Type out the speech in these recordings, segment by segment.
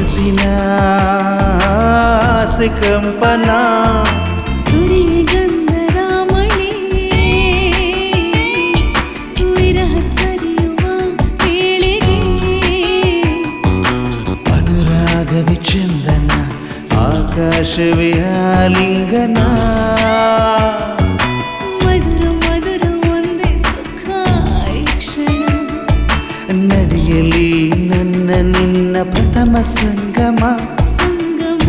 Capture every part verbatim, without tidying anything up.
ವಯಸ್ಸಿನ ಆಸೆ ಕಂಪನ ಸುರಿಗಂಧದ ಮಳೆ ವಿರಹ ಸರಿಯುವ ವೇಳೆಗೆ ಅನುರಾಗವಿ ಚಂದನ ಆಕಾಶವೇ ಆಲಿಂಗನ ಮಧುರ ಮಧುರ ಒಂದೇ ಸುಖ ಈ ಕ್ಷಣ ನಡೆಯಲಿ ನನ್ನ ನಿನ್ನ ಪ್ರಥಮ ಸಂಗಮ ಸಂಗಮ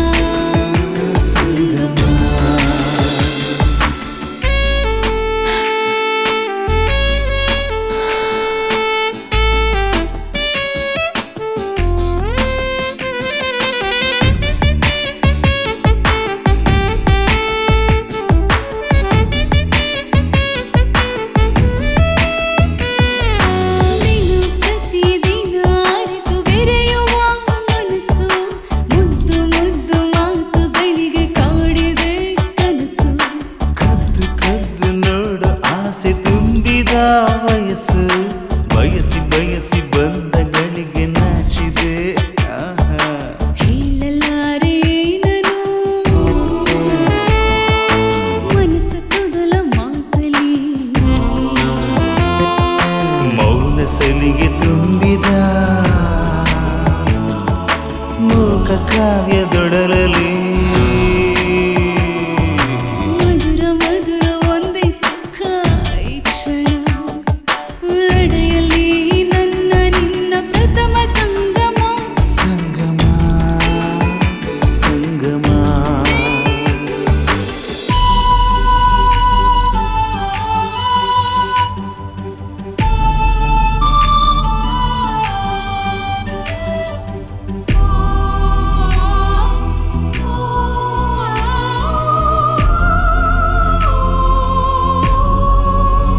ಸಂಗಮ ವಯಸ್ಸು ಬಯಸಿ ಬಯಸಿ ಬಂದಗಳಿಗೆ ನಾಚಿದೆ ಹೇಳಲಾರೆ ಏನನು ಮನಸ್ಸ ತೊದಲ ಮಾತಲಿ ಮೌನ ಸಲಿಗೆ ತುಂಬಿದ ಮೂಕ ಕಾವ್ಯದೊಡಲಲಿ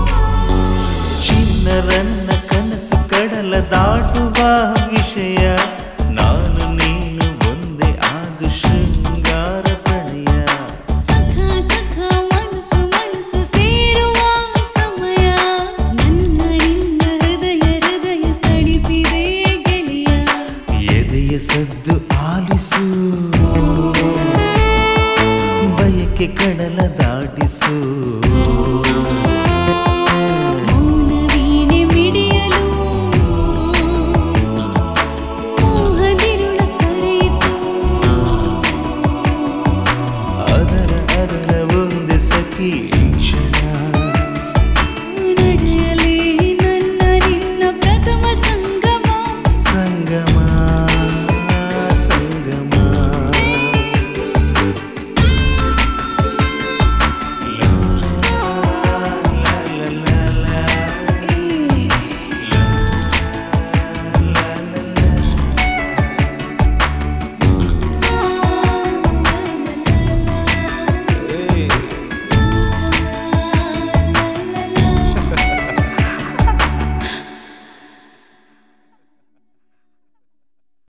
ಚಿನ್ನರನ್ನ ಕನಸು ಕಡಲ ದಾಟುವ ವಿಷಯ